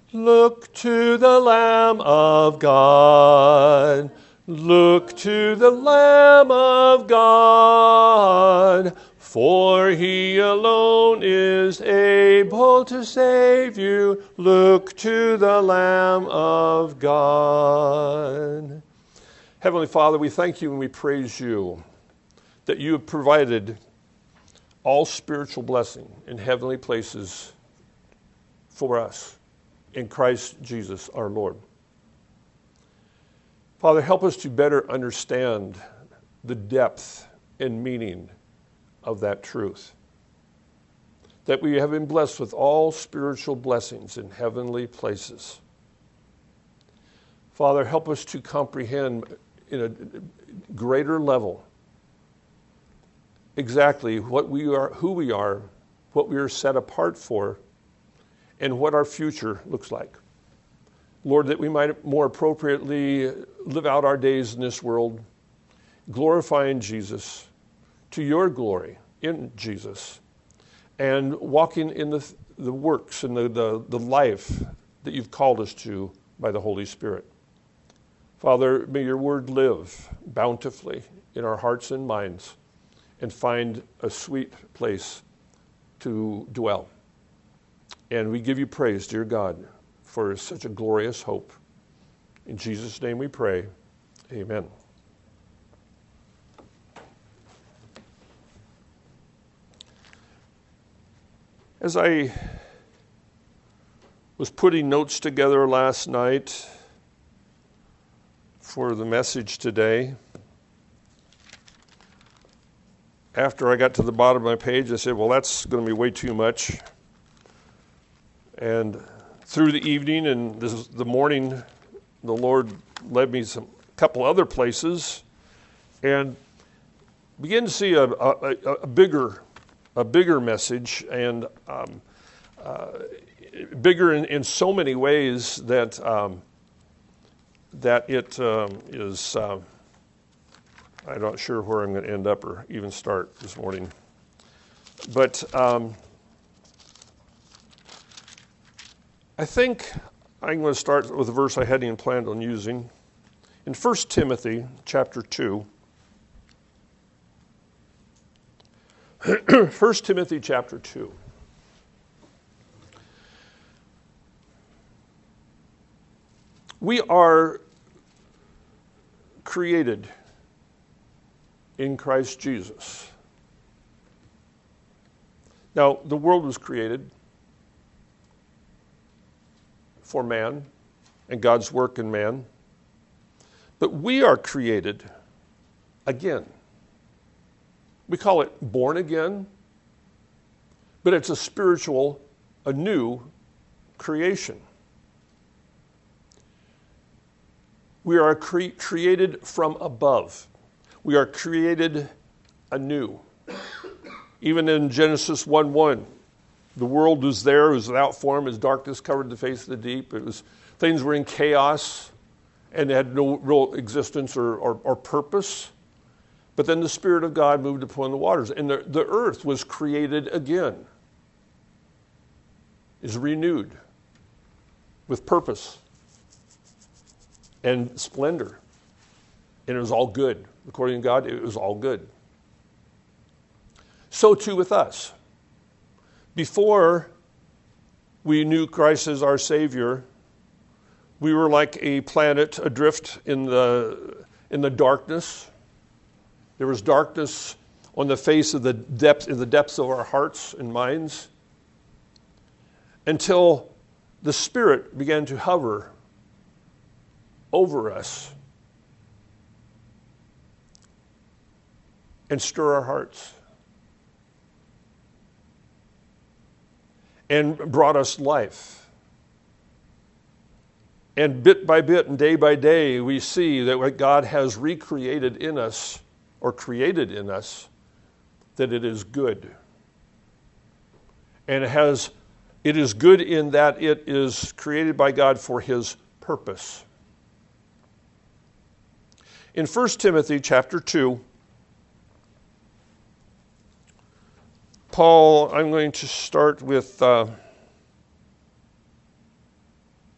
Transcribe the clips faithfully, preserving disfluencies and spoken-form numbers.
Look to the Lamb of God. Look to the Lamb of God. For he alone is able to save you. Look to the Lamb of God. Heavenly Father, we thank you and we praise you that you have provided all spiritual blessing in heavenly places for us in Christ Jesus our Lord. Father, help us to better understand the depth and meaning of that truth. That we have been blessed with all spiritual blessings in heavenly places. Father, help us to comprehend in a greater level exactly what we are, who we are, what we are set apart for, and what our future looks like. Lord, that we might more appropriately live out our days in this world, glorifying Jesus, to your glory in Jesus, and walking in the, the works and the, the, the life that you've called us to by the Holy Spirit. Father, may your word live bountifully in our hearts and minds and find a sweet place to dwell. And we give you praise, dear God, for such a glorious hope. In Jesus' name we pray, amen. As I was putting notes together last night for the message today, after I got to the bottom of my page, I said, well, that's going to be way too much. And through the evening and this, the morning, the Lord led me some couple other places and began to see a, a, a bigger a bigger message, and um, uh, bigger in, in so many ways that um, that it um, is, uh, I'm not sure where I'm going to end up or even start this morning. But um, I think I'm going to start with a verse I hadn't even planned on using. In First Timothy chapter two, First Timothy chapter two. We are created in Christ Jesus. Now, the world was created for man and God's work in man. But we are created again. We call it born again, but it's a spiritual, a new creation. We are cre- created from above. We are created anew. Even in Genesis one one, the world was there, it was without form, as darkness covered the face of the deep. It was, things were in chaos and had no real existence or, or, or purpose. But then the Spirit of God moved upon the waters, and the, the earth was created again, is renewed with purpose and splendor. And it was all good. According to God, it was all good. So too with us. Before we knew Christ as our Savior, we were like a planet adrift in the, in the darkness. There was darkness on the face of the depth, in the depths of our hearts and minds, until the Spirit began to hover over us and stir our hearts and brought us life. And bit by bit and day by day, we see that what God has recreated in us, or created in us, that it is good. And it has, it is good in that it is created by God for His purpose. In First Timothy chapter two, Paul, I'm going to start with uh,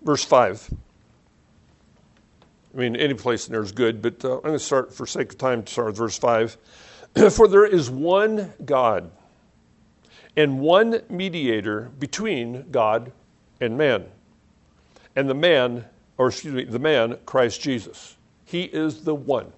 verse five. I mean, any place in there is good, but uh, I'm going to start, for sake of time, to start with verse five. For there is one God and one mediator between God and man. And the man, or excuse me, the man, Christ Jesus. He is the one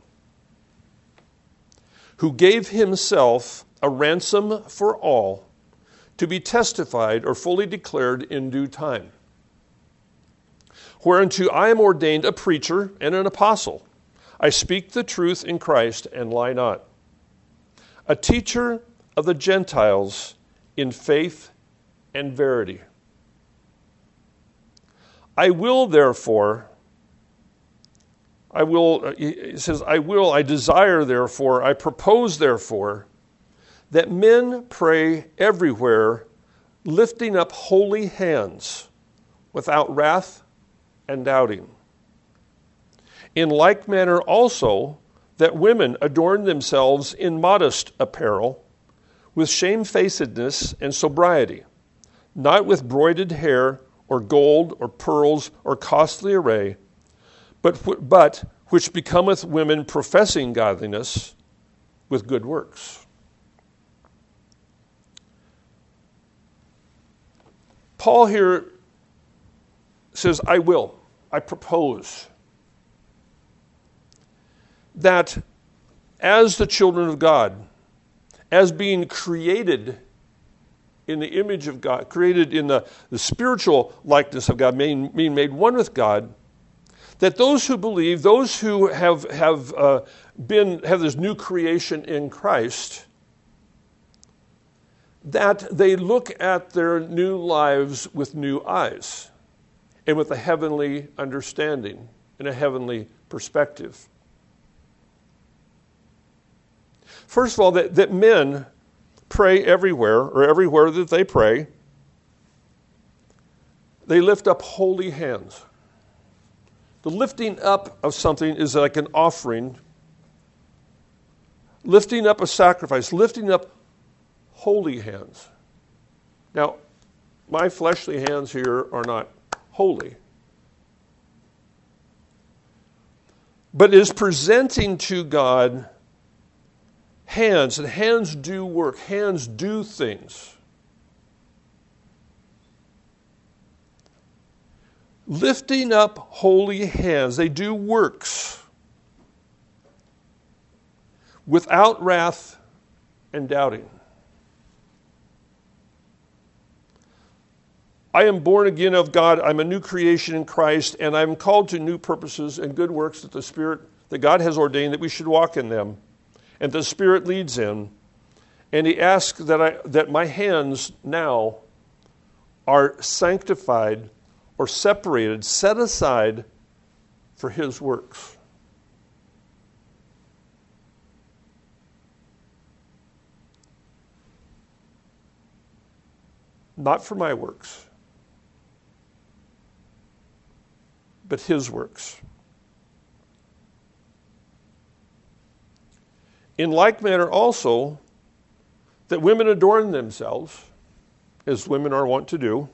who gave himself a ransom for all to be testified or fully declared in due time. Whereunto I am ordained a preacher and an apostle. I speak the truth in Christ and lie not. A teacher of the Gentiles in faith and verity. I will therefore, I will, he says, I will, I desire therefore, I propose therefore, that men pray everywhere, lifting up holy hands, without wrath and doubting. In like manner also, that women adorn themselves in modest apparel, with shamefacedness and sobriety, not with broided hair, or gold, or pearls, or costly array, but, but which becometh women professing godliness with good works. Paul here says, I will, I propose that as the children of God, as being created in the image of God, created in the, the spiritual likeness of God, being, being made one with God, that those who believe, those who have, have uh, been, have this new creation in Christ, that they look at their new lives with new eyes and with a heavenly understanding and a heavenly perspective. First of all, that, that men pray everywhere, or everywhere that they pray, they lift up holy hands. The lifting up of something is like an offering, lifting up a sacrifice, lifting up holy hands. Now, my fleshly hands here are not holy, but is presenting to God hands, and hands do work, hands do things. Lifting up holy hands, they do works without wrath and doubting. I am born again of God, I'm a new creation in Christ, and I'm called to new purposes and good works that the Spirit, that God has ordained that we should walk in them. And the Spirit leads in, and he asks that I that my hands now are sanctified or separated, set aside for his works. Not for my works, but his works. In like manner also, that women adorn themselves, as women are wont to do,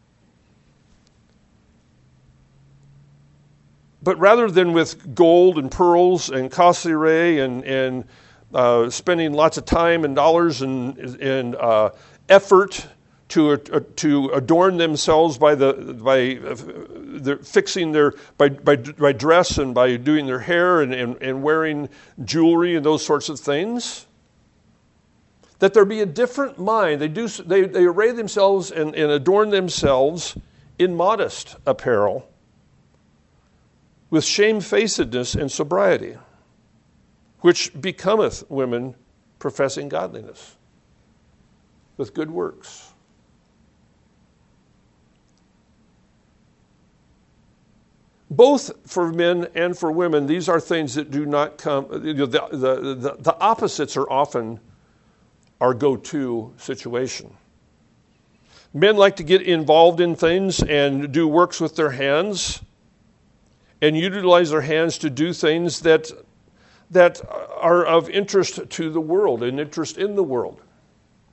but rather than with gold and pearls and costly array and, and uh, spending lots of time and dollars and, and uh, effort to uh, to adorn themselves by the by uh, the, fixing their by, by by dress and by doing their hair and, and, and wearing jewelry and those sorts of things, that there be a different mind. They do they, they array themselves and, and adorn themselves in modest apparel, with shamefacedness and sobriety, which becometh women professing godliness with good works. Both for men and for women, these are things that do not come, you know, the, the, the, the opposites are often our go-to situation. Men like to get involved in things and do works with their hands and utilize their hands to do things that, that are of interest to the world and interest in the world.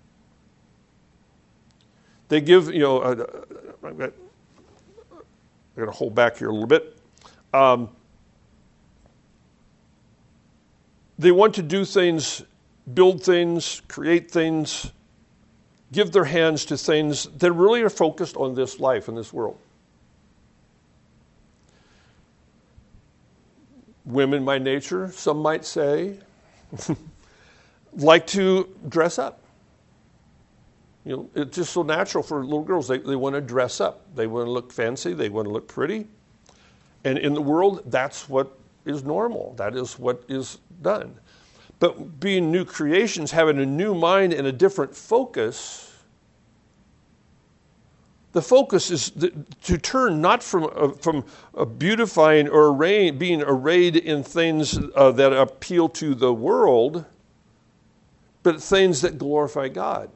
They give, you know, a, a, I'm going to hold back here a little bit. Um, they want to do things, build things, create things, give their hands to things that really are focused on this life and this world. Women by nature, some might say, like to dress up. You know, it's just so natural for little girls. They, they want to dress up. They want to look fancy. They want to look pretty. And in the world, that's what is normal. That is what is done. But being new creations, having a new mind and a different focus, the focus is to turn not from uh, from uh, beautifying or array, being arrayed in things uh, that appeal to the world, but things that glorify God.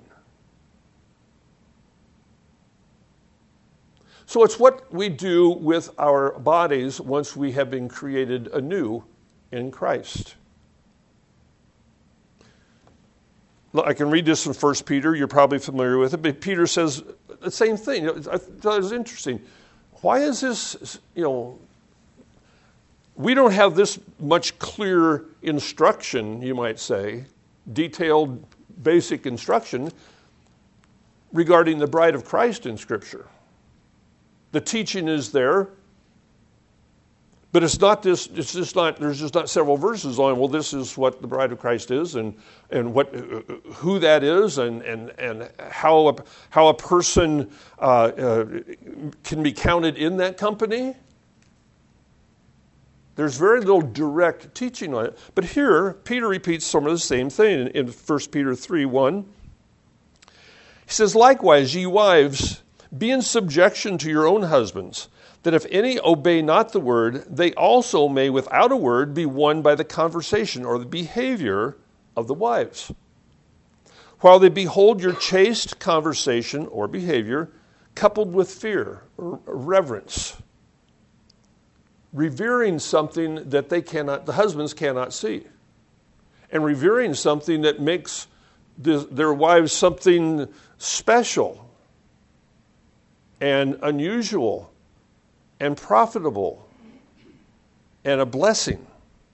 So it's what we do with our bodies once we have been created anew in Christ. I can read this in First Peter. You're probably familiar with it. But Peter says the same thing. I thought it was interesting. Why is this, you know, we don't have this much clear instruction, you might say, detailed, basic instruction regarding the bride of Christ in Scripture. The teaching is there, but it's not this. It's just not. There's just not several verses on. Well, this is what the bride of Christ is, and and what who that is, and and and how a, how a person uh, uh, can be counted in that company. There's very little direct teaching on it. But here, Peter repeats some of the same thing in First Peter three one. He says, "Likewise, ye wives, be in subjection to your own husbands, that if any obey not the word, they also may without a word be won by the conversation or the behavior of the wives, while they behold your chaste conversation or behavior coupled with fear or reverence, revering something that they cannot, the husbands cannot see, and revering something that makes the, their wives something special and unusual and profitable and a blessing.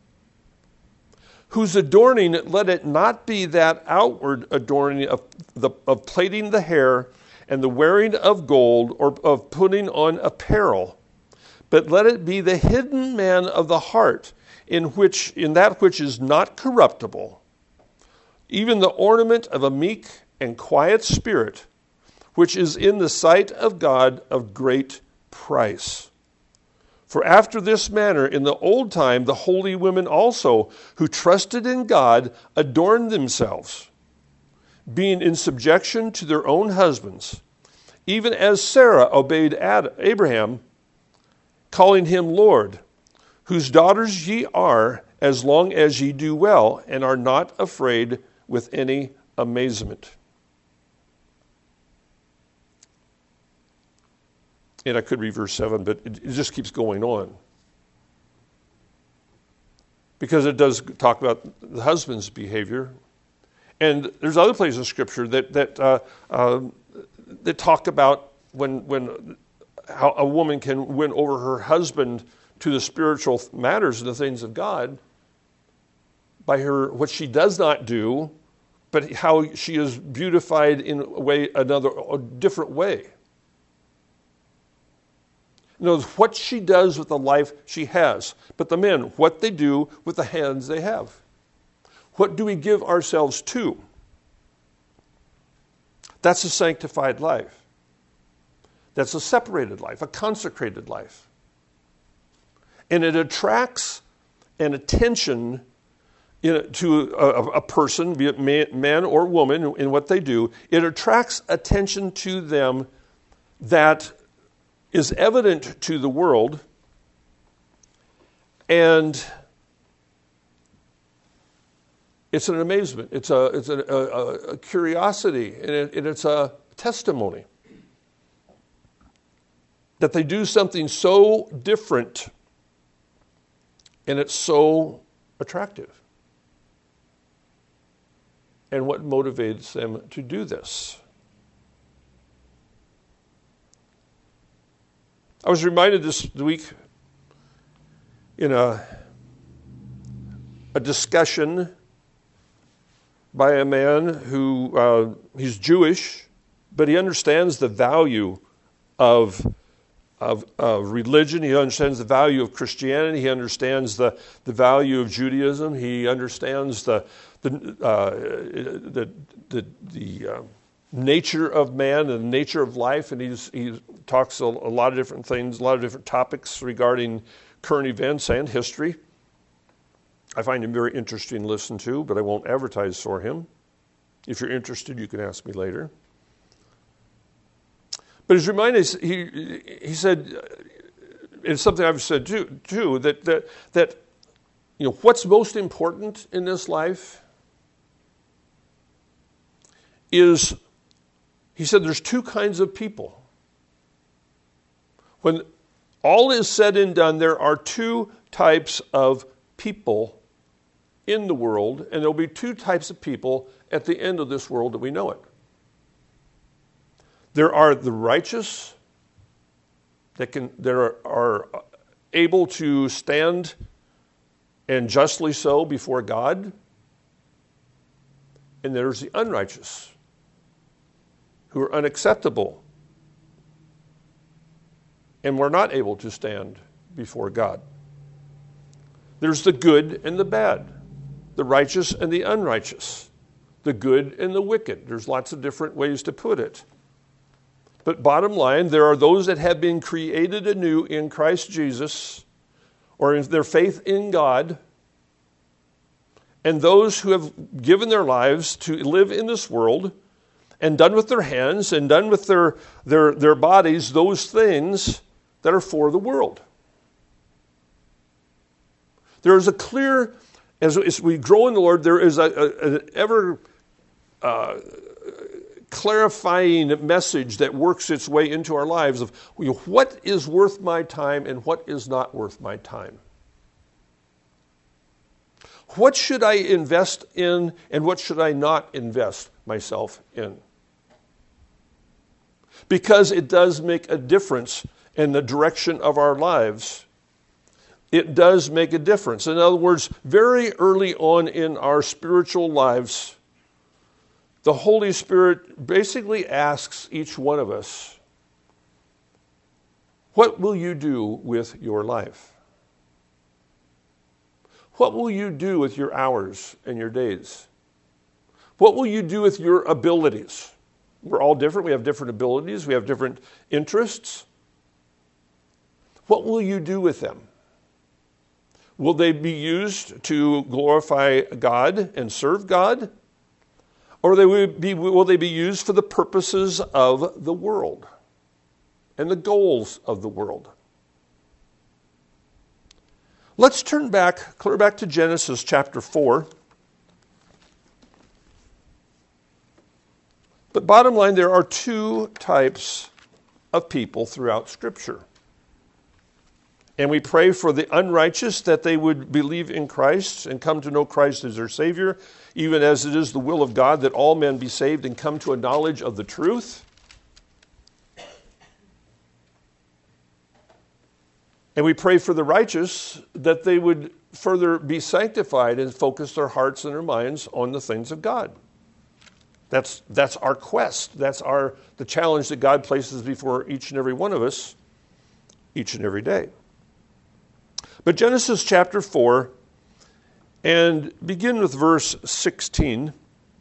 Whose adorning, let it not be that outward adorning of, the, of plaiting the hair and the wearing of gold or of putting on apparel, but let it be the hidden man of the heart, in which in that which is not corruptible, even the ornament of a meek and quiet spirit, which is in the sight of God of great price. For after this manner in the old time the holy women also, who trusted in God, adorned themselves, being in subjection to their own husbands, even as Sarah obeyed Abraham, calling him Lord, whose daughters ye are, as long as ye do well, and are not afraid with any amazement." And I could read verse seven, but it, it just keeps going on. Because it does talk about the husband's behavior. And there's other places in Scripture that that uh, uh, that talk about when when how a woman can win over her husband to the spiritual matters and the things of God by her what she does not do, but how she is beautified in a way another a different way. Knows what she does with the life she has. But the men, what they do with the hands they have. What do we give ourselves to? That's a sanctified life. That's a separated life, a consecrated life. And it attracts an attention in, to a, a person, be it man, man or woman, in what they do. It attracts attention to them that is evident to the world, and it's an amazement. It's a it's a, a, a curiosity, and, it, and it's a testimony that they do something so different, and it's so attractive. And what motivates them to do this? I was reminded this week in a, a discussion by a man who, uh, he's Jewish, but he understands the value of, of, of religion. He understands the value of Christianity. He understands the, the value of Judaism. He understands the, the, uh, the, the, the uh, nature of man and the nature of life. And he's, he talks a, a lot of different things, a lot of different topics regarding current events and history. I find him very interesting to listen to, but I won't advertise for him. If you're interested, you can ask me later. But his reminded, he he said, it's something I've said too, too that, that that you know what's most important in this life is, he said, there's two kinds of people. When all is said and done, there are two types of people in the world, and there'll be two types of people at the end of this world that we know it. There are the righteous that can that are, are able to stand, and justly so, before God. And there's the unrighteous who are unacceptable and we're not able to stand before God. There's the good and the bad, the righteous and the unrighteous, the good and the wicked. There's lots of different ways to put it. But bottom line, there are those that have been created anew in Christ Jesus, or in their faith in God, and those who have given their lives to live in this world and done with their hands and done with their, their, their bodies those things that are for the world. There is a clear, as, as we grow in the Lord, there is a, a, an ever uh, clarifying message that works its way into our lives of, you know, what is worth my time and what is not worth my time. What should I invest in and what should I not invest myself in? Because it does make a difference in the direction of our lives. It does make a difference. In other words, very early on in our spiritual lives, the Holy Spirit basically asks each one of us, what will you do with your life? What will you do with your hours and your days? What will you do with your abilities? We're all different. We have different abilities. We have different interests. What will you do with them? Will they be used to glorify God and serve God? Or they will, be, will they be used for the purposes of the world and the goals of the world? Let's turn back, clear back to Genesis chapter four. But bottom line, there are two types of people throughout Scripture. And we pray for the unrighteous that they would believe in Christ and come to know Christ as their Savior, even as it is the will of God that all men be saved and come to a knowledge of the truth. And we pray for the righteous that they would further be sanctified and focus their hearts and their minds on the things of God. That's, that's our quest. That's our the challenge that God places before each and every one of us each and every day. But Genesis chapter four, and begin with verse sixteen.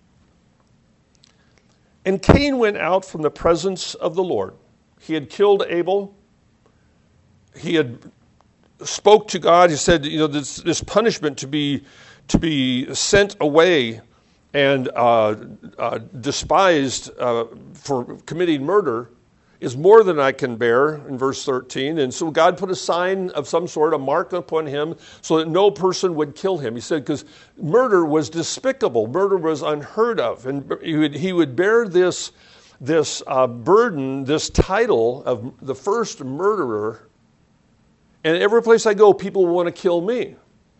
And Cain went out from the presence of the Lord. He had killed Abel. He had spoke to God. He said, you know, this, this punishment to be to be sent away and uh, uh, despised uh, for committing murder is more than I can bear, in verse thirteen. And so God put a sign of some sort, a mark upon him, so that no person would kill him. He said, because murder was despicable. Murder was unheard of. And he would, he would bear this, this uh, burden, this title of the first murderer. And every place I go, people want to kill me.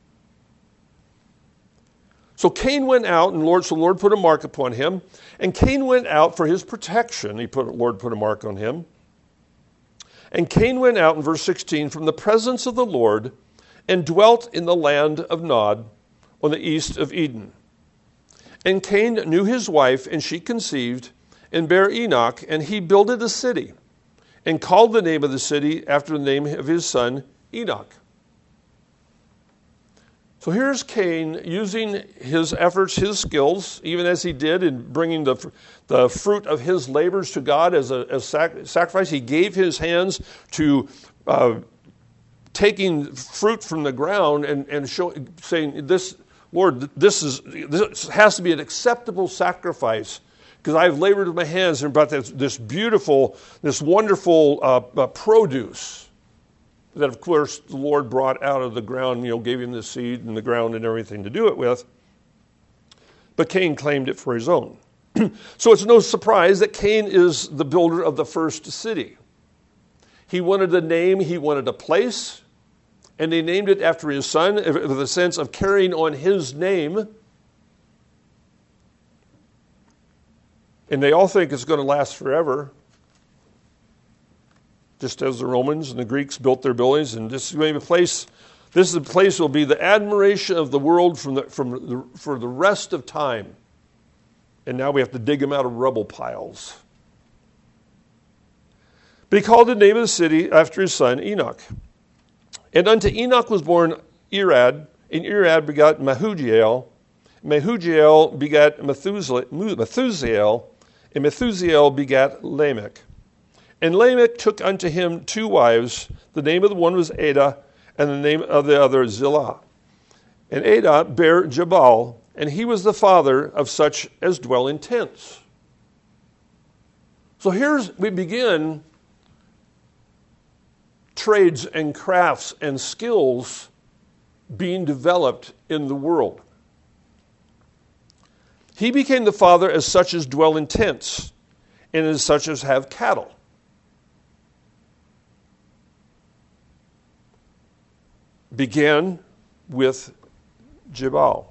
So Cain went out, and Lord, so the Lord put a mark upon him. And Cain went out for his protection. He put, Lord put a mark on him. And Cain went out, in verse sixteen, from the presence of the Lord and dwelt in the land of Nod on the east of Eden. And Cain knew his wife, and she conceived and bare Enoch, and he builded a city and called the name of the city after the name of his son Enoch. So here's Cain using his efforts, his skills, even as he did in bringing the, the fruit of his labors to God as a as sac, sacrifice. He gave his hands to uh, taking fruit from the ground and, and show, saying, "This, Lord, this is this has to be an acceptable sacrifice because I've labored with my hands and brought this, this beautiful, this wonderful uh, uh, produce." That, of course, the Lord brought out of the ground, you know, gave him the seed and the ground and everything to do it with. But Cain claimed it for his own. So it's no surprise that Cain is the builder of the first city. He wanted a name, he wanted a place, and they named it after his son with a sense of carrying on his name. And they all think it's going to last forever. Just as the Romans and the Greeks built their buildings, and this is going to be a place. This is a place that will be the admiration of the world from the, from the, for the rest of time. And now we have to dig them out of rubble piles. But he called the name of the city after his son Enoch. And unto Enoch was born Irad, and Irad begot Mehujael. Mehujael begat Methuselah, Methusael, and Methusael begat Lamech. And Lamech took unto him two wives. The name of the one was Adah, and the name of the other Zillah. And Adah bare Jabal, and he was the father of such as dwell in tents. So here's, we begin trades and crafts and skills being developed in the world. He became the father as such as dwell in tents, and as such as have cattle. Began with Jabal.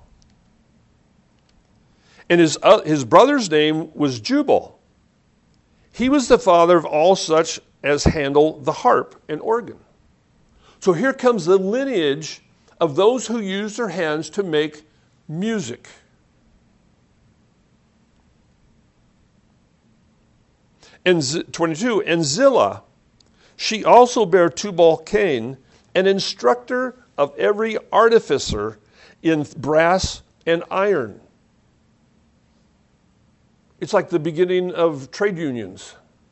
And his, uh, his brother's name was Jubal. He was the father of all such as handle the harp and organ. So here comes the lineage of those who use their hands to make music. And Z- twenty-two, and Zillah, she also bare Tubal-Cain, an instructor of every artificer in brass and iron. It's like the beginning of trade unions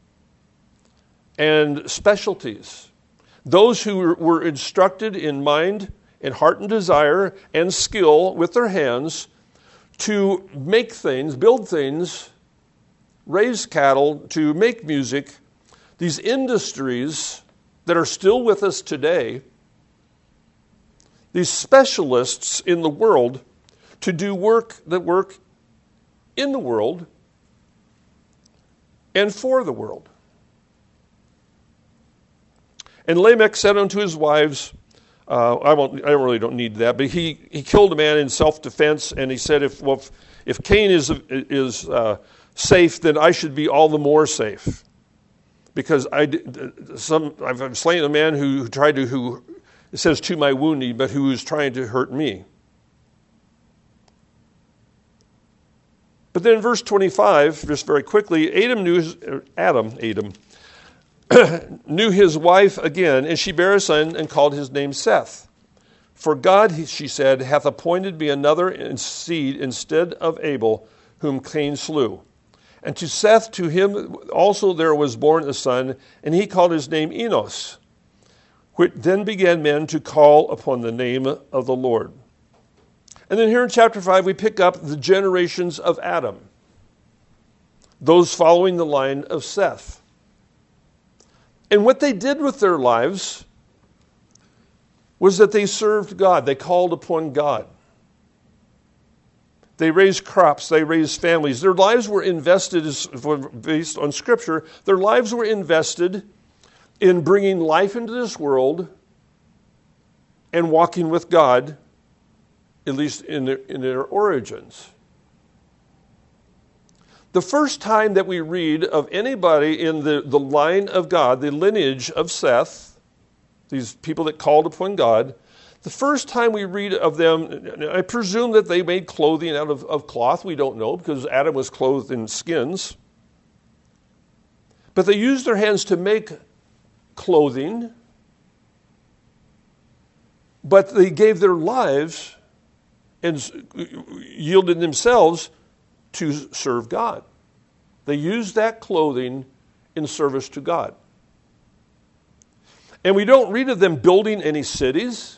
and specialties. Those who were instructed in mind and heart and desire and skill with their hands to make things, build things, raise cattle, to make music, these industries that are still with us today, these specialists in the world to do work that work in the world and for the world. And Lamech said unto his wives, uh, I won't, I really don't need that, but he, he killed a man in self-defense, and he said, if well, if, if Cain is is uh, safe, then I should be all the more safe, because I some I've slain a man who, who tried to who. It says, to my wounding, but who is trying to hurt me. But then in verse twenty-five, just very quickly, Adam knew his, Adam, Adam, knew his wife again, and she bare a son and called his name Seth. For God, she said, hath appointed me another in seed instead of Abel, whom Cain slew. And to Seth, to him also there was born a son, and he called his name Enos. Which then began men to call upon the name of the Lord. And then here in chapter five, we pick up the generations of Adam, those following the line of Seth. And what they did with their lives was that they served God. They called upon God. They raised crops. They raised families. Their lives were invested, based on Scripture, their lives were invested in bringing life into this world and walking with God, at least in their, in their origins. The first time that we read of anybody in the, the line of God, the lineage of Seth, these people that called upon God, the first time we read of them, I presume that they made clothing out of, of cloth. We don't know, because Adam was clothed in skins. But they used their hands to make clothing, but they gave their lives and yielded themselves to serve God. They used that clothing in service to God. And we don't read of them building any cities,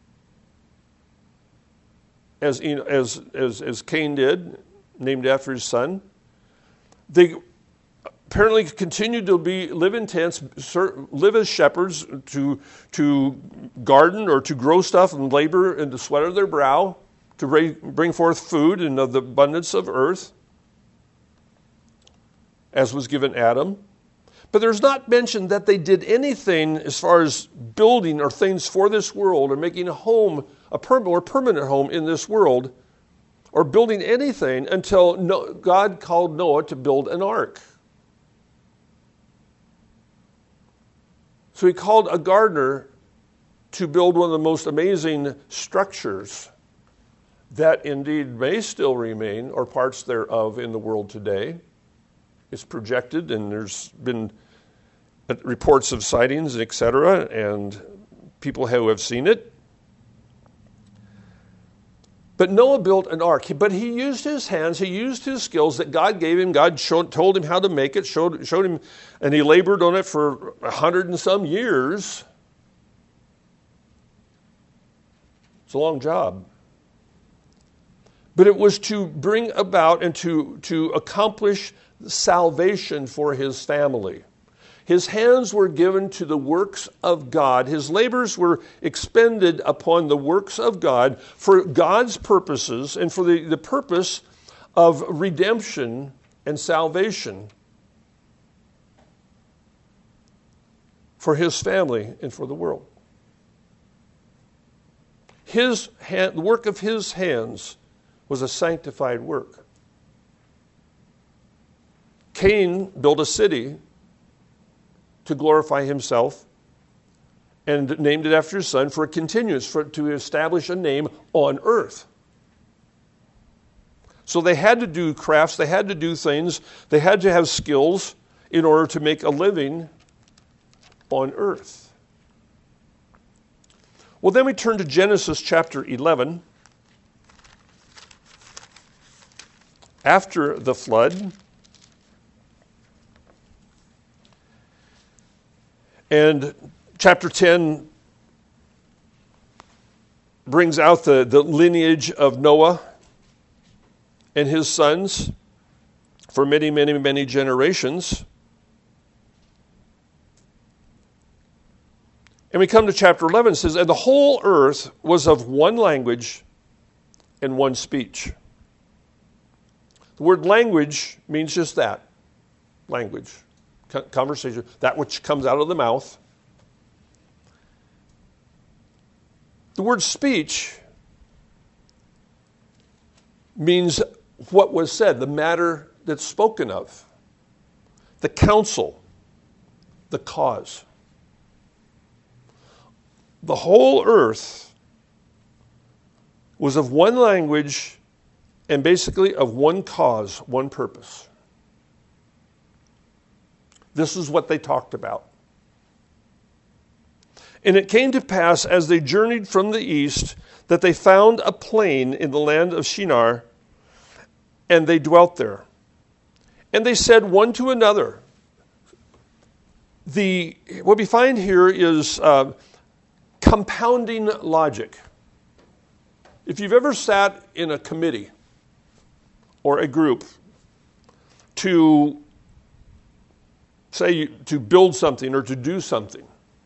as, as, as, as Cain did, named after his son. They apparently continued to be live in tents, live as shepherds, to, to garden or to grow stuff and labor in the sweat of their brow, to bring forth food and of the abundance of earth, as was given Adam. But there's not mentioned that they did anything as far as building or things for this world, or making a home, a permanent or permanent home in this world, or building anything until God called Noah to build an ark. So he called a gardener to build one of the most amazing structures that indeed may still remain, or parts thereof, in the world today. It's projected, and there's been reports of sightings, et cetera, and people who have seen it. But Noah built an ark, but he used his hands, he used his skills that God gave him. God showed, told him how to make it, showed, showed him, and he labored on it for a hundred and some years. It's a long job. But it was to bring about and to, to accomplish salvation for his family. His hands were given to the works of God. His labors were expended upon the works of God for God's purposes and for the, the purpose of redemption and salvation for his family and for the world. His hand, the work of his hands was a sanctified work. Cain built a city to glorify himself and named it after his son for a continuance, for to establish a name on earth. So they had to do crafts, they had to do things, they had to have skills in order to make a living on earth. Well, then we turn to Genesis chapter eleven. After the flood, and chapter ten brings out the, the lineage of Noah and his sons for many, many, many generations. And we come to chapter eleven, it says, and the whole earth was of one language and one speech. The word language means just that, language, conversation, that which comes out of the mouth. The word speech means what was said, the matter that's spoken of, the counsel, the cause. The whole earth was of one language and basically of one cause, one purpose. This is what they talked about. And it came to pass as they journeyed from the east that they found a plain in the land of Shinar, and they dwelt there. And they said one to another. The what we find here is uh, compounding logic. If you've ever sat in a committee or a group to say to build something or to do something,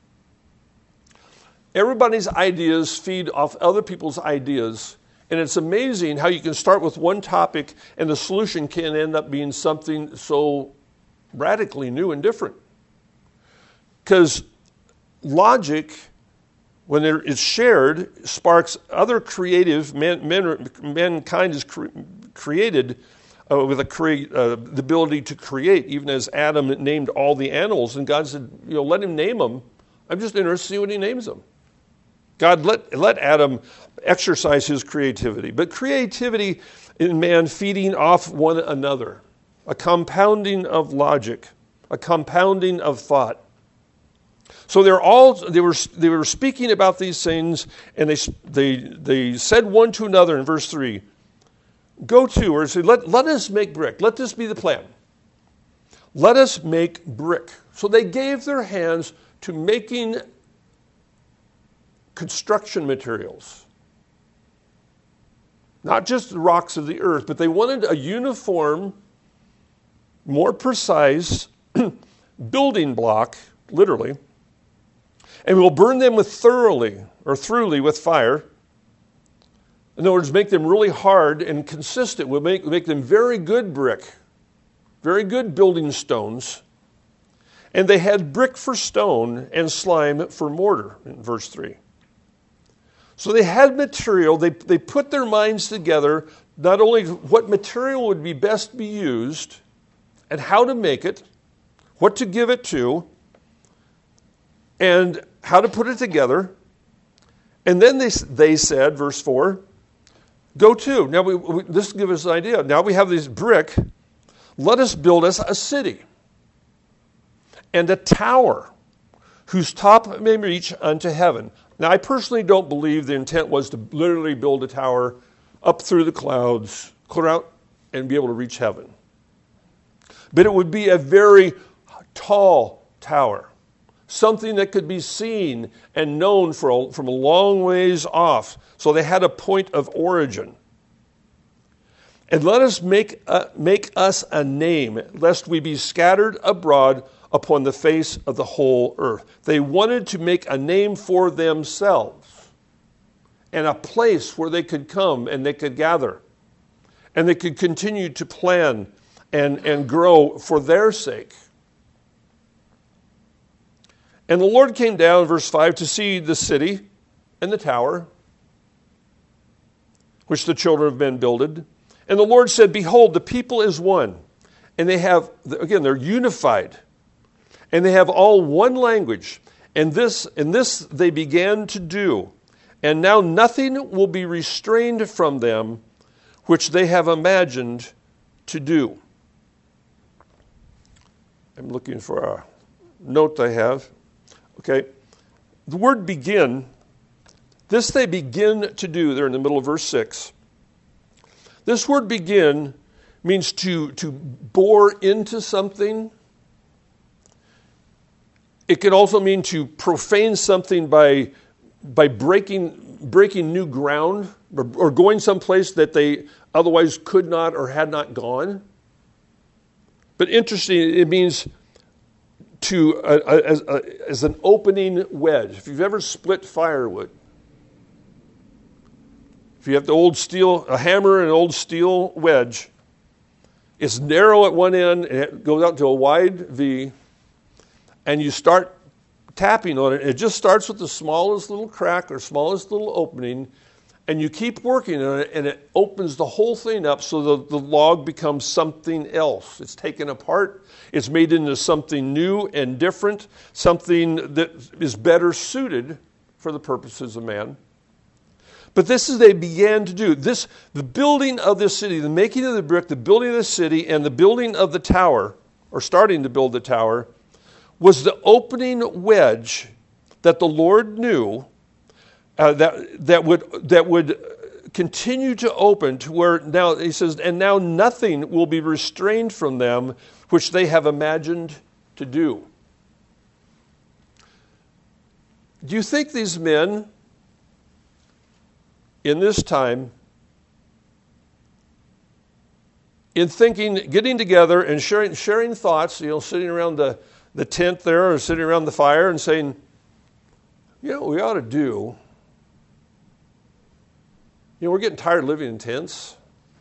everybody's ideas feed off other people's ideas, and it's amazing how you can start with one topic and the solution can end up being something so radically new and different. Because logic, when it's shared, sparks other creative, man, man, mankind has cre- created uh, with a create, uh, the ability to create, even as Adam named all the animals. And God said, you know, let him name them. I'm just interested to see what he names them. God let, let Adam exercise his creativity. But creativity in man feeding off one another, a compounding of logic, a compounding of thought. So they're all they were they were speaking about these things, and they they they said one to another in verse three, go to, or say, let, let us make brick. Let this be the plan. Let us make brick. So they gave their hands to making construction materials. Not just the rocks of the earth, but they wanted a uniform, more precise building block, literally, and we'll burn them with thoroughly, or thoroughly with fire. In other words, make them really hard and consistent. We'll make, make them very good brick, very good building stones. And they had brick for stone and slime for mortar, in verse three. So they had material. They, they put their minds together, not only what material would be best be used and how to make it, what to give it to, and how to put it together. And then they, they said, verse four, go to. Now, we, we, this gives us an idea. Now we have this brick. Let us build us a city and a tower whose top may reach unto heaven. Now, I personally don't believe the intent was to literally build a tower up through the clouds, clear out, and be able to reach heaven. But it would be a very tall tower, something that could be seen and known for a, from a long ways off. So they had a point of origin. And let us make, uh, make us a name, lest we be scattered abroad upon the face of the whole earth. They wanted to make a name for themselves and a place where they could come and they could gather and they could continue to plan and, and grow for their sake. And the Lord came down, verse five, to see the city and the tower, which the children of men builded. And the Lord said, behold, the people is one. And they have, again, they're unified. And they have all one language. And this, and this they began to do. And now nothing will be restrained from them, which they have imagined to do. I'm looking for a note I have. Okay. The word begin, this they begin to do, there in the middle of verse six. This word begin means to, to bore into something. It can also mean to profane something by, by breaking, breaking new ground or, or going someplace that they otherwise could not or had not gone. But interesting, it means to uh, as, uh, as an opening wedge. If you've ever split firewood, if you have the old steel, a hammer and an old steel wedge, it's narrow at one end and it goes out to a wide V, and you start tapping on it. It just starts with the smallest little crack or smallest little opening, and you keep working on it, and it opens the whole thing up so the, the log becomes something else. It's taken apart. It's made into something new and different, something that is better suited for the purposes of man. But this is they began to do. This, the building of this city, the making of the brick, the building of the city, and the building of the tower, or starting to build the tower, was the opening wedge that the Lord knew uh, that that would that would continue to open to where now he says, and now nothing will be restrained from them which they have imagined to do. Do you think these men in this time, in thinking, getting together and sharing sharing thoughts, you know, sitting around the, the tent there or sitting around the fire and saying, you know what we ought to do? You know, we're getting tired of living in tents.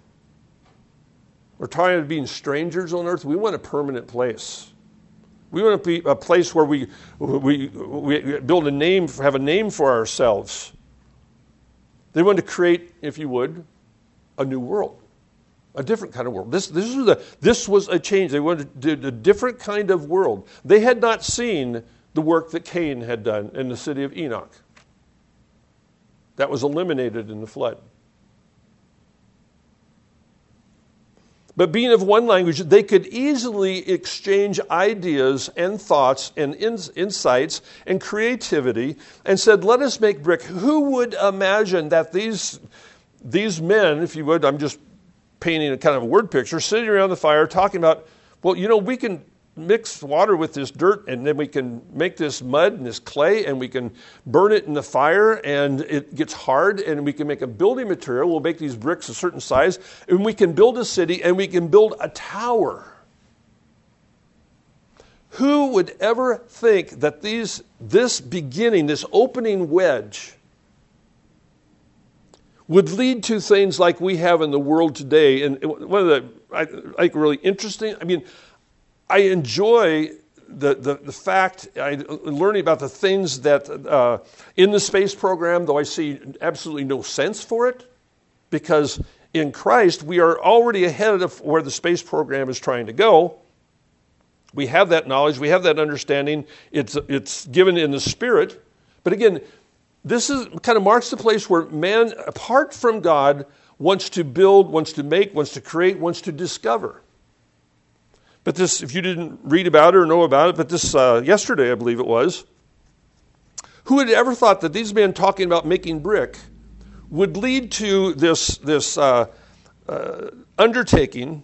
We're tired of being strangers on earth. We want a permanent place. We want to be a place where we we, we build a name, have a name for ourselves. They want to create, if you would, a new world. A different kind of world. This, this, is the, this was a change. They wanted to do a different kind of world. They had not seen the work that Cain had done in the city of Enoch. That was eliminated in the flood. But being of one language, they could easily exchange ideas and thoughts and ins- insights and creativity and said, let us make brick. Who would imagine that these, these men, if you would, I'm just painting a kind of a word picture, sitting around the fire talking about, well, you know, we can mix water with this dirt and then we can make this mud and this clay and we can burn it in the fire and it gets hard and we can make a building material. We'll make these bricks a certain size and we can build a city and we can build a tower. Who would ever think that these, this beginning, this opening wedge would lead to things like we have in the world today? And one of the, I think, really interesting, I mean, I enjoy the, the, the fact, I, learning about the things that uh, in the space program, though I see absolutely no sense for it, because in Christ, we are already ahead of where the space program is trying to go. We have that knowledge, we have that understanding, it's, it's given in the Spirit. But again, this is kind of marks the place where man, apart from God, wants to build, wants to make, wants to create, wants to discover. But this, if you didn't read about it or know about it, but this, uh, yesterday I believe it was, who had ever thought that these men talking about making brick would lead to this, this uh, uh, undertaking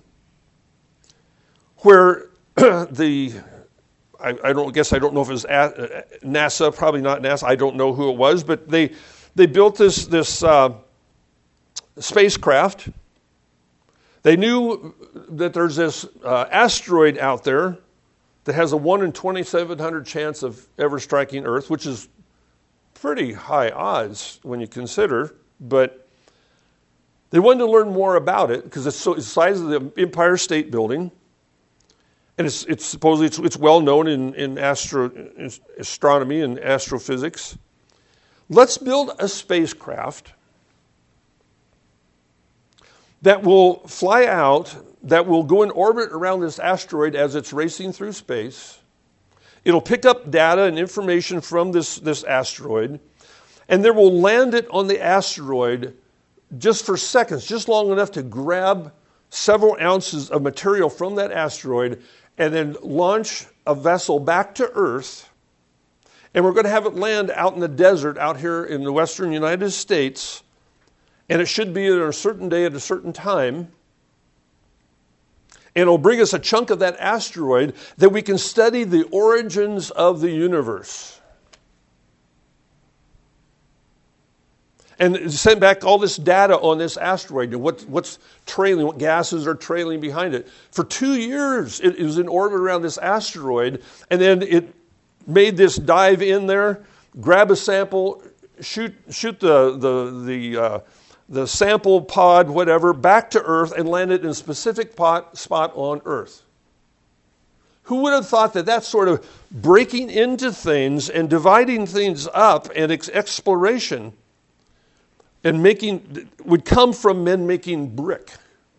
where the, I, I don't guess I don't know if it was NASA, probably not NASA, I don't know who it was, but they, they built this, this uh, spacecraft. They knew that there's this uh, asteroid out there that has a one in twenty-seven hundred chance of ever striking Earth, which is pretty high odds when you consider. But they wanted to learn more about it because it's, so, it's the size of the Empire State Building. And it's, it's supposedly it's, it's well known in, in, astro, in astronomy and astrophysics. Let's build a spacecraft that will fly out, that will go in orbit around this asteroid as it's racing through space. It'll pick up data and information from this, this asteroid, and then will land it on the asteroid just for seconds, just long enough to grab several ounces of material from that asteroid and then launch a vessel back to Earth. And we're going to have it land out in the desert out here in the western United States. And it should be at a certain day at a certain time. And it'll bring us a chunk of that asteroid that we can study the origins of the universe. And send back all this data on this asteroid, what, what's trailing, what gases are trailing behind it. For two years, it, it was in orbit around this asteroid, and then it made this dive in there, grab a sample, shoot shoot the the the uh, the sample pod, whatever, back to Earth and land it in a specific pot, spot on Earth. Who would have thought that that sort of breaking into things and dividing things up and ex- exploration and making would come from men making brick?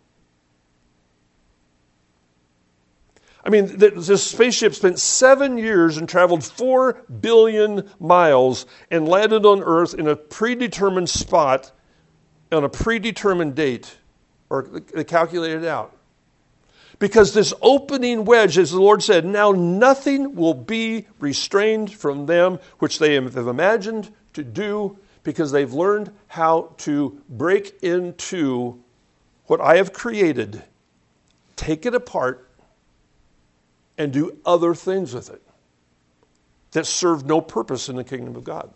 I mean, this spaceship spent seven years and traveled four billion miles and landed on Earth in a predetermined spot on a predetermined date, or they calculated it out. Because this opening wedge, as the Lord said, now nothing will be restrained from them which they have imagined to do, because they've learned how to break into what I have created, take it apart, and do other things with it that serve no purpose in the kingdom of God.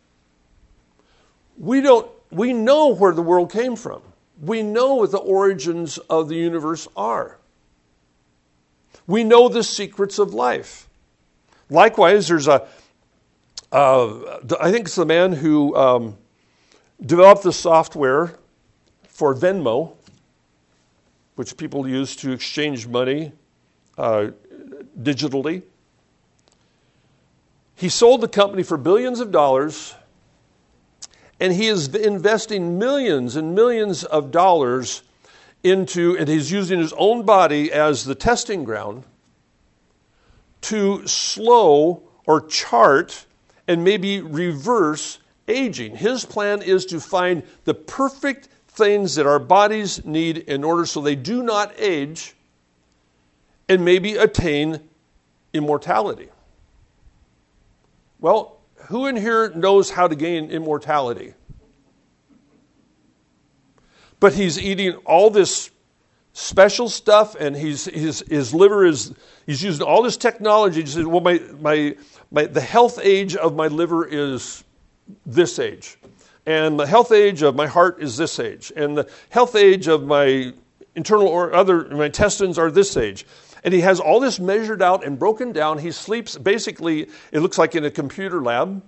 We don't, we know where the world came from. We know what the origins of the universe are. We know the secrets of life. Likewise, there's a, uh, I think it's the man who um, developed the software for Venmo, which people use to exchange money uh, digitally. He sold the company for billions of dollars, and he is investing millions and millions of dollars into, and he's using his own body as the testing ground to slow or chart and maybe reverse aging. His plan is to find the perfect things that our bodies need in order so they do not age and maybe attain immortality. Well, who in here knows how to gain immortality? But he's eating all this special stuff, and he's his his liver is he's using all this technology. He says, "Well, my my my the health age of my liver is this age, and the health age of my heart is this age, and the health age of my internal or other my intestines are this age." And he has all this measured out and broken down. He sleeps basically, it looks like in a computer lab.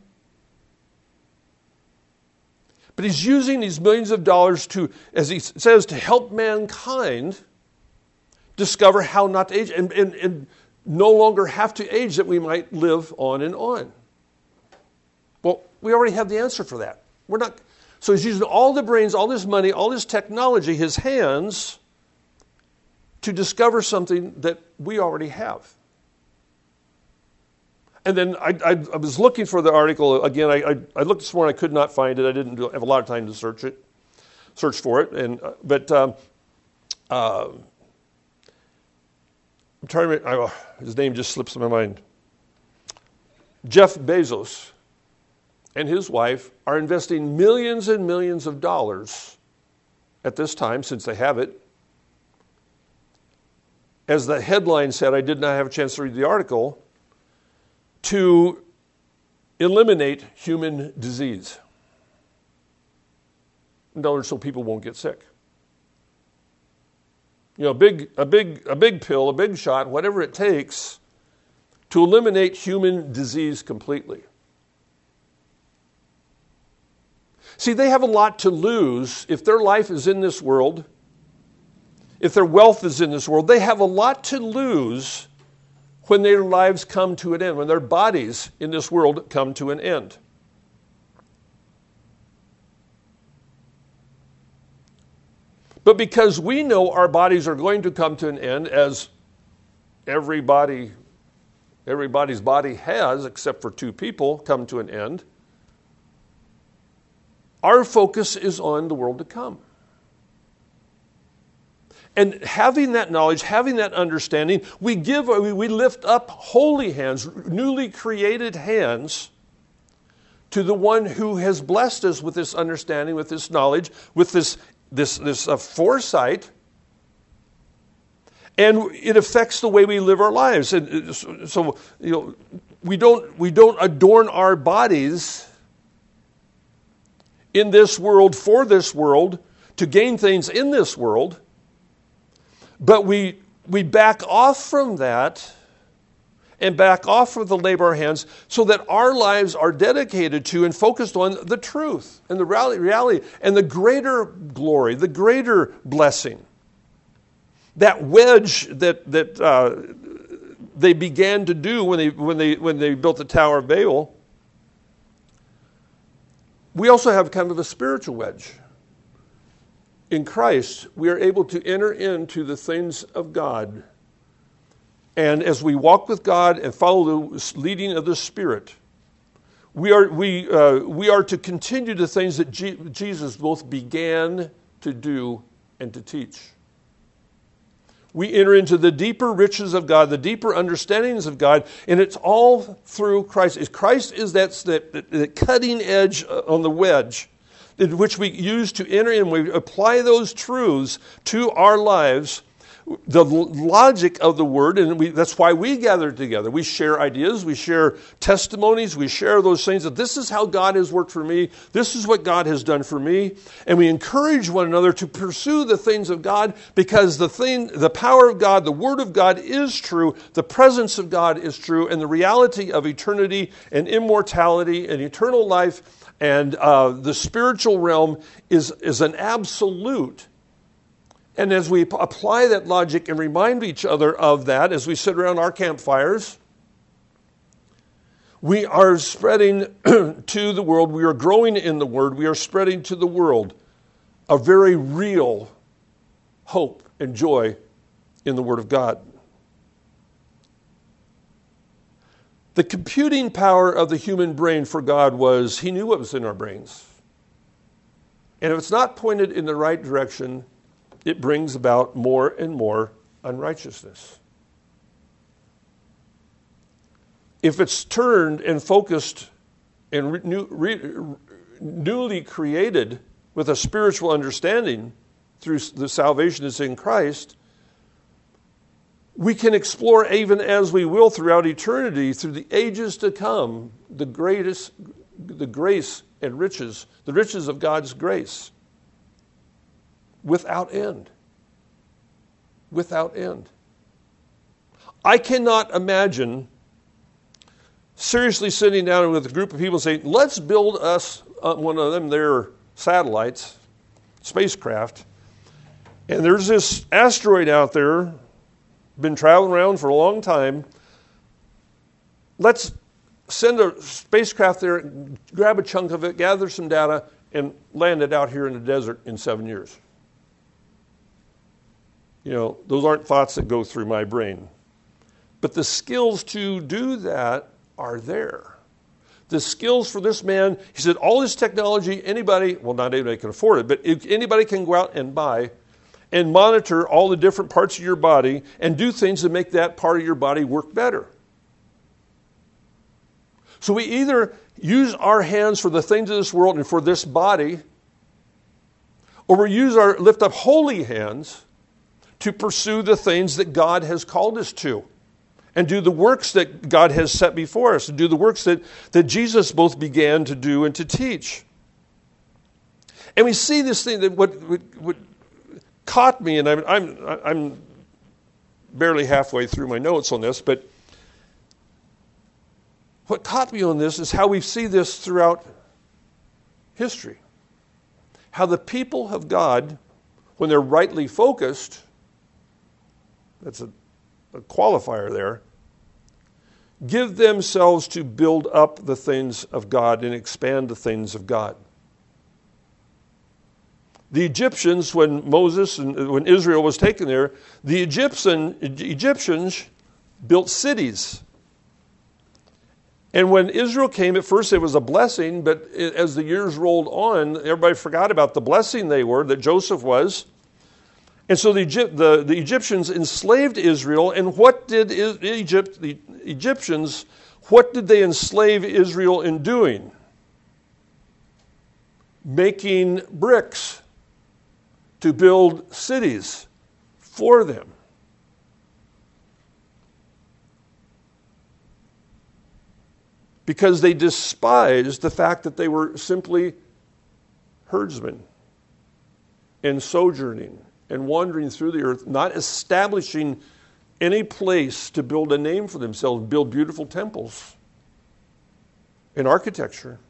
But he's using these millions of dollars to, as he says, to help mankind discover how not to age and, and, and no longer have to age, that we might live on and on. Well, we already have the answer for that. We're not. So he's using all the brains, all this money, all this technology, his hands, to discover something that we already have. And then I, I, I was looking for the article again. I, I, I looked this morning. I could not find it. I didn't do, have a lot of time to search it, search for it. And uh, but um, uh, I'm trying to. I, his name just slips in my mind. Jeff Bezos and his wife are investing millions and millions of dollars at this time, since they have it. As the headline said, I did not have a chance to read the article, to eliminate human disease. In other words, so people won't get sick. You know, a big, a big, a big pill, a big shot, whatever it takes, to eliminate human disease completely. See, they have a lot to lose if their life is in this world. If their wealth is in this world, they have a lot to lose when their lives come to an end, when their bodies in this world come to an end. But because we know our bodies are going to come to an end, as everybody, everybody's body has, except for two people, come to an end, our focus is on the world to come. And having that knowledge, having that understanding, we give, we lift up holy hands, newly created hands, to the one who has blessed us with this understanding, with this knowledge, with this this this uh, foresight, and it affects the way we live our lives. And so, so you know, we don't we don't adorn our bodies in this world for this world to gain things in this world. But we we back off from that and back off from the labor of our hands so that our lives are dedicated to and focused on the truth and the reality and the greater glory, the greater blessing. That wedge that that uh, they began to do when they when they when they built the Tower of Babel. We also have kind of a spiritual wedge. In Christ, we are able to enter into the things of God. And as we walk with God and follow the leading of the Spirit, we are we uh, we are to continue the things that G- Jesus both began to do and to teach. We enter into the deeper riches of God, the deeper understandings of God, and it's all through Christ. Christ is that, that, that cutting edge on the wedge, in which we use to enter in, we apply those truths to our lives, the logic of the Word, and we, that's why we gather together. We share ideas, we share testimonies, we share those things that this is how God has worked for me, this is what God has done for me, and we encourage one another to pursue the things of God, because the thing, the power of God, the Word of God is true, the presence of God is true, and the reality of eternity and immortality and eternal life and uh, the spiritual realm is, is an absolute. And as we p- apply that logic and remind each other of that as we sit around our campfires, we are spreading to the world, we are growing in the Word, we are spreading to the world a very real hope and joy in the Word of God. The computing power of the human brain for God was, he knew what was in our brains. And if it's not pointed in the right direction, it brings about more and more unrighteousness. If it's turned and focused and re- new, re- newly created with a spiritual understanding through the salvation that's in Christ, we can explore, even as we will throughout eternity, through the ages to come, the greatest, the grace and riches, the riches of God's grace, without end. Without end. I cannot imagine seriously sitting down with a group of people and saying, let's build us uh, one of them, their satellites, spacecraft, and there's this asteroid out there, been traveling around for a long time. Let's send a spacecraft there, grab a chunk of it, gather some data, and land it out here in the desert in seven years. You know, those aren't thoughts that go through my brain. But the skills to do that are there. The skills for this man, he said, all this technology, anybody, well, not anybody can afford it, but if anybody can go out and buy and monitor all the different parts of your body and do things to make that part of your body work better. So we either use our hands for the things of this world and for this body, or we use our lift up holy hands to pursue the things that God has called us to and do the works that God has set before us, and do the works that, that Jesus both began to do and to teach. And we see this thing that what, what, what caught me, and I'm, I'm, I'm barely halfway through my notes on this, but what caught me on this is how we see this throughout history. How the people of God, when they're rightly focused, that's a, a qualifier there, give themselves to build up the things of God and expand the things of God. The Egyptians, when Moses and when Israel was taken there, the Egyptian, Egyptians built cities. And when Israel came, at first it was a blessing, but as the years rolled on, everybody forgot about the blessing they were, that Joseph was. And so the, the, the Egyptians enslaved Israel, and what did Egypt, the Egyptians, what did they enslave Israel in doing? Making bricks to build cities for them. Because they despised the fact that they were simply herdsmen and sojourning and wandering through the earth, not establishing any place to build a name for themselves, build beautiful temples and architecture.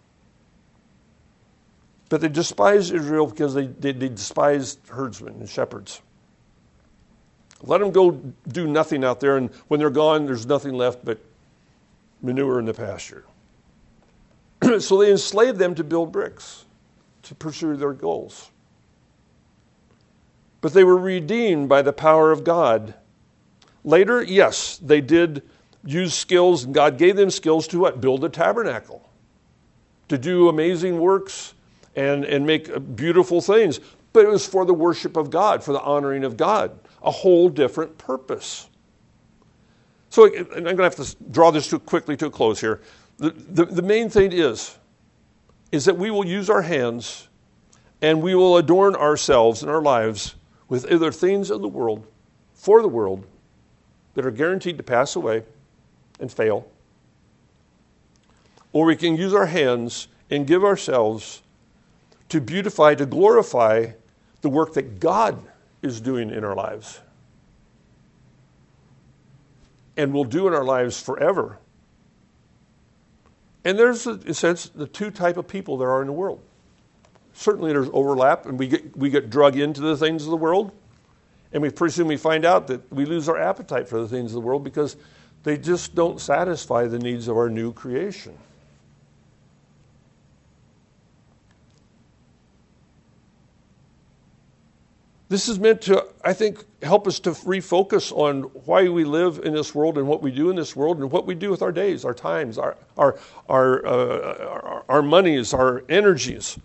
But they despised Israel because they, they, they despised herdsmen and shepherds. Let them go do nothing out there, and when they're gone, there's nothing left but manure in the pasture. So they enslaved them to build bricks, to pursue their goals. But they were redeemed by the power of God. Later, yes, they did use skills, and God gave them skills to what? Build a tabernacle, to do amazing works, and, and make beautiful things. But it was for the worship of God, for the honoring of God. A whole different purpose. So and I'm going to have to draw this too quickly to a close here. The, the, the main thing is, is that we will use our hands and we will adorn ourselves and our lives with either things of the world, for the world, that are guaranteed to pass away and fail. Or we can use our hands and give ourselves to beautify, to glorify the work that God is doing in our lives. And will do in our lives forever. And there's, in a sense, the two type of people there are in the world. Certainly there's overlap, and we get we get drug into the things of the world. And we pretty soon we find out that we lose our appetite for the things of the world because they just don't satisfy the needs of our new creation. This is meant to, I think, help us to refocus on why we live in this world and what we do in this world and what we do with our days, our times, our our our uh, our, our monies, our energies.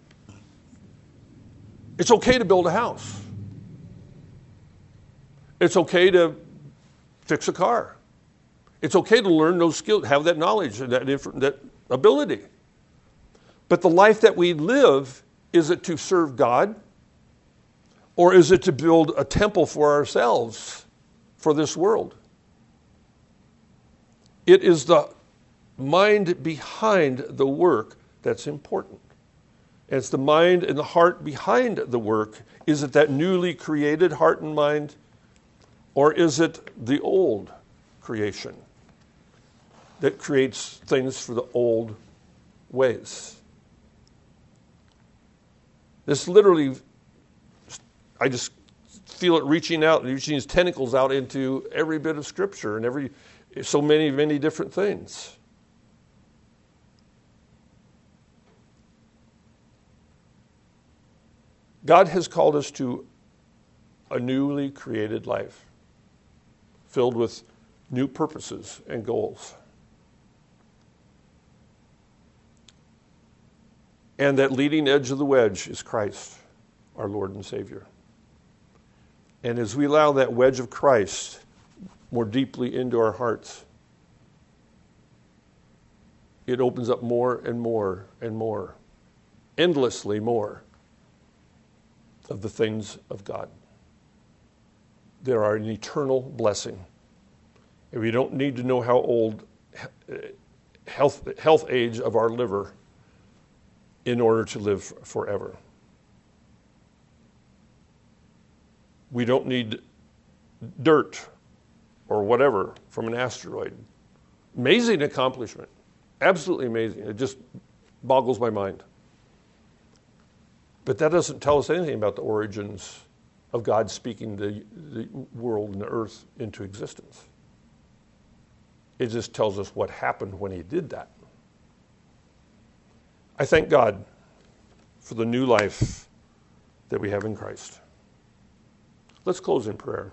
It's okay to build a house. It's okay to fix a car. It's okay to learn those skills, have that knowledge and that, that ability. But the life that we live, is it to serve God? Or is it to build a temple for ourselves, for this world? It is the mind behind the work that's important. And it's the mind and the heart behind the work. Is it that newly created heart and mind? Or is it the old creation that creates things for the old ways? This literally, I just feel it reaching out, reaching its tentacles out into every bit of Scripture and every, so many, many different things. God has called us to a newly created life, filled with new purposes and goals. And that leading edge of the wedge is Christ, our Lord and Savior. And as we allow that wedge of Christ more deeply into our hearts, it opens up more and more and more, endlessly more, of the things of God. There are an eternal blessing. And we don't need to know how old health, health age of our liver in order to live forever. We don't need dirt or whatever from an asteroid. Amazing accomplishment. Absolutely amazing. It just boggles my mind. But that doesn't tell us anything about the origins of God speaking the, the world and the earth into existence. It just tells us what happened when he did that. I thank God for the new life that we have in Christ. Let's close in prayer.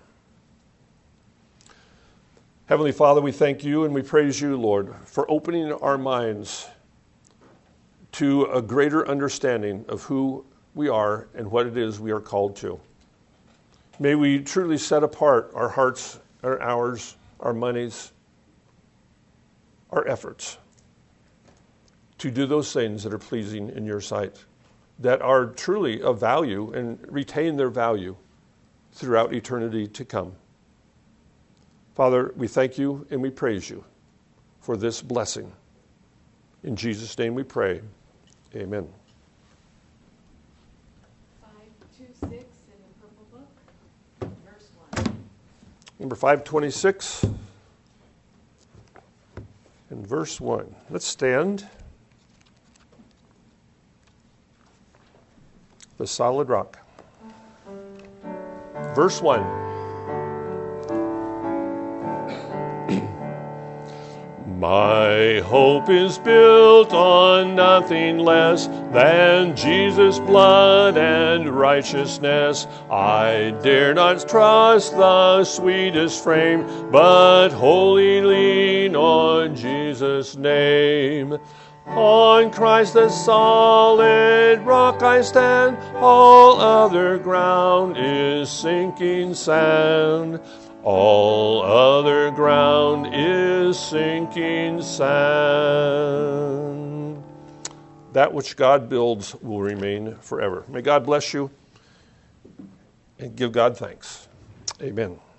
Heavenly Father, we thank you and we praise you, Lord, for opening our minds to a greater understanding of who we are and what it is we are called to. May we truly set apart our hearts, our hours, our monies, our efforts to do those things that are pleasing in your sight, that are truly of value and retain their value throughout eternity to come. Father, we thank you and we praise you for this blessing. In Jesus' name we pray. Amen. five twenty-six in the purple book, verse one. Number five twenty-six and verse one. Let's stand. The solid rock. Verse one. My hope is built on nothing less than Jesus' blood and righteousness. I dare not trust the sweetest frame, but wholly lean on Jesus' name. On Christ the solid rock I stand, all other ground is sinking sand. All other ground is sinking sand. That which God builds will remain forever. May God bless you and give God thanks. Amen.